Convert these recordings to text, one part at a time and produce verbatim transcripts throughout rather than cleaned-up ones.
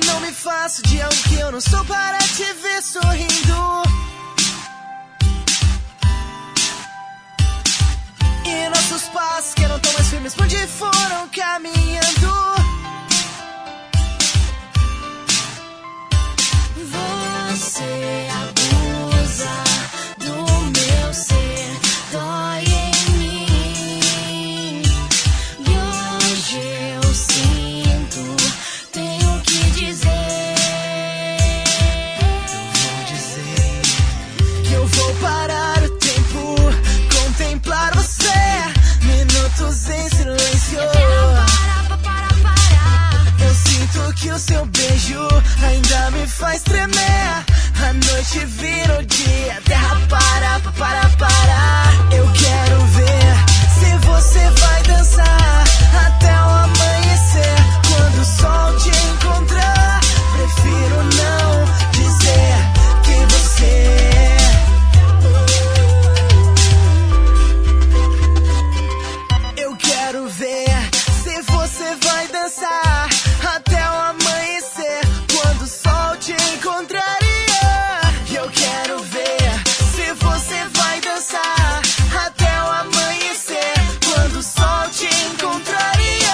Não me faço de algo que eu não sou para te ver sorrindo. E nossos passos que não tão mais firmes por onde foram caminhando. Você abusa do meu ser, dói em mim. E hoje eu sinto, tenho que dizer. Eu vou dizer que eu vou parar o tempo, contemplar você, minutos em silêncio. Para, para, para. Eu sinto que o seu beijo ainda me faz tremer. A noite vira o dia, a terra para, para, para. Eu quero ver se você vai dançar até o amanhecer. Quando o sol te encontrar, prefiro não dizer que você. Eu quero ver se você vai dançar até o amanhecer. Quando o sol te encontraria. Eu quero ver se você vai dançar até o amanhecer. Quando o sol te encontraria.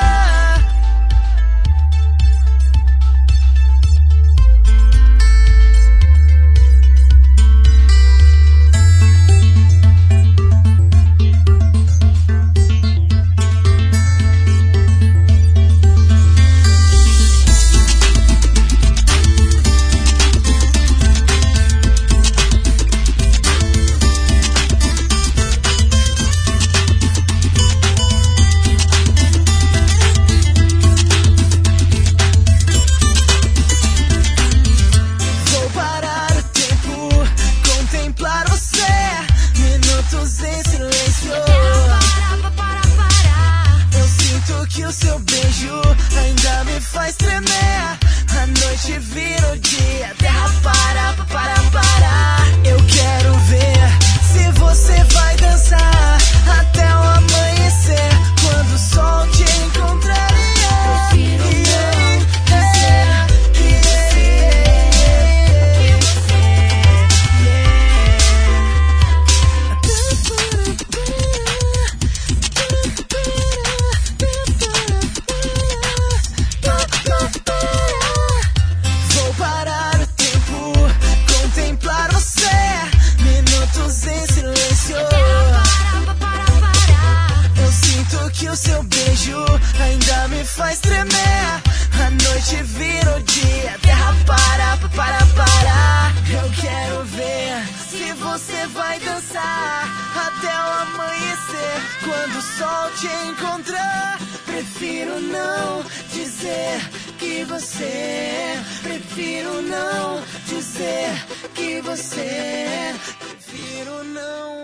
Vou parar o tempo, contemplar você, minutos em silêncio. Para, para, para. Eu sinto que o seu beijo ainda me faz tremer. A noite vira o dia, a terra para, para, para. Eu quero ver se você vai dançar até o amanhecer. Quando o sol te encontraria. Prefiro não dizer que Vou parar o tempo, contemplar você, minutos em silêncio. Para, para, para. Eu sinto que o seu beijo ainda me faz tremer. A noite vira o dia, a terra para, para, para. Eu quero ver se você vai dançar até o amanhecer. Quando o sol te encontrar, prefiro não dizer que você. Prefiro não dizer que você. Prefiro não